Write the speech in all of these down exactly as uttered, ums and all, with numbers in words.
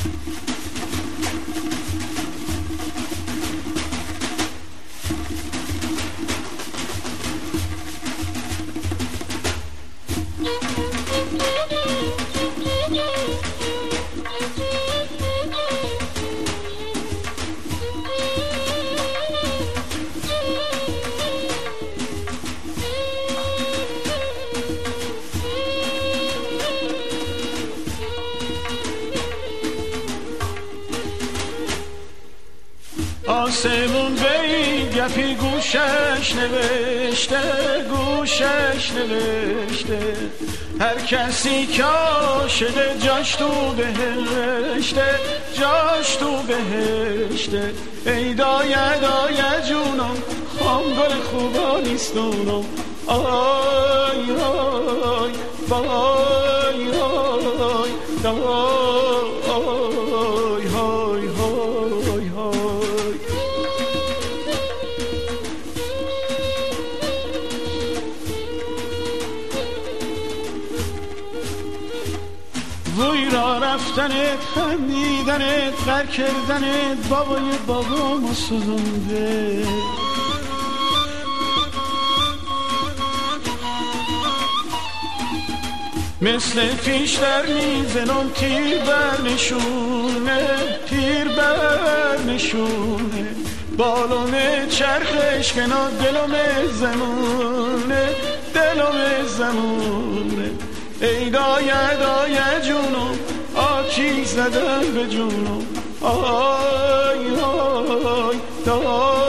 آسمون به گپی گوشش نوشته، گوشش نوشته، هر کسی که عاشق جاش تو بهشته، جاش تو بهشته. ای دایه دایه جونم خام گل خوبا نیستونم، آی آی وای آی دای های های های های. وی را رفتنت، خندیدنت، غر کردنت بابای بابا ما سوزونده. مثل پیشتر میزنم تیر بر نشونه، تیر بر نشونه، بالون چرخش کنار دلم زمونه، دلم زمونه. ای دایه دایه جونم آتیش زدن به جونم، آی آی دای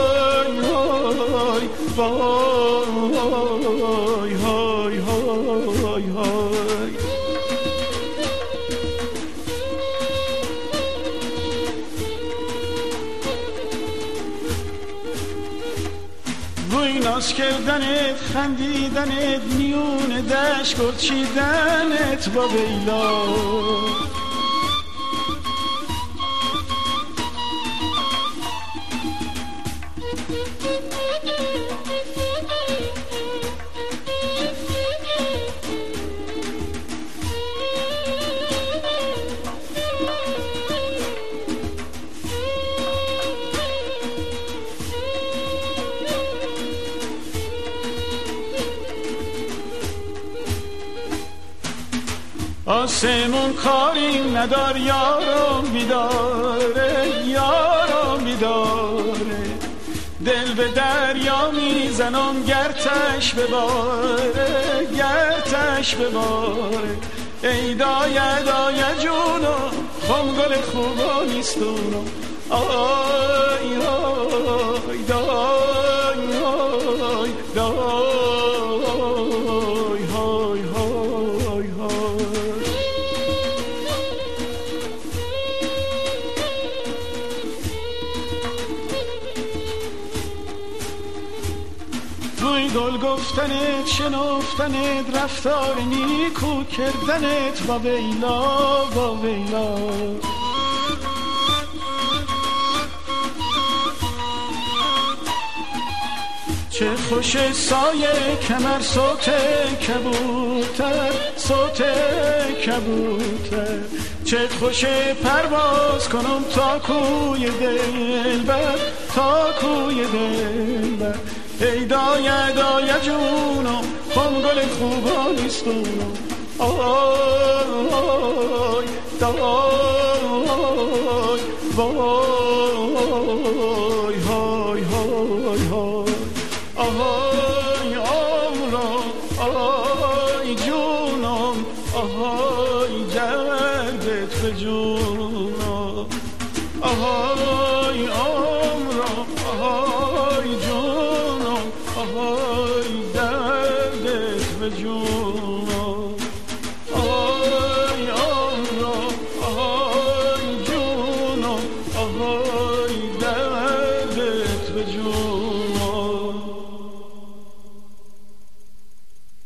آی وای های های های. وی ناز کردنت، خندیدنت، میون دشت گرچیدنت با بیلا. آسمون کاری ندار یارم بیداره، یارم بیداره. دل به دریا میزنم گرتش بباره، گرتش بباره. ای دایه دایه جونم خم گل خوبا نیستونم، آی آی دای آی دای های های های. روی گل گفتنت، شنفتنت، رفتار نیکو کردنت با ویلا، با ویلا. چه خوش سایه کمر صوت کبوتر، صوت کبوتر. چه خوش پرواز کنم تا کوی دلبر، تا کوی دلبر. ای دایه دایه جونم خم گل خوبا نیستونم، آی دای وای های های های. آهای آمرا آی جونم آهای.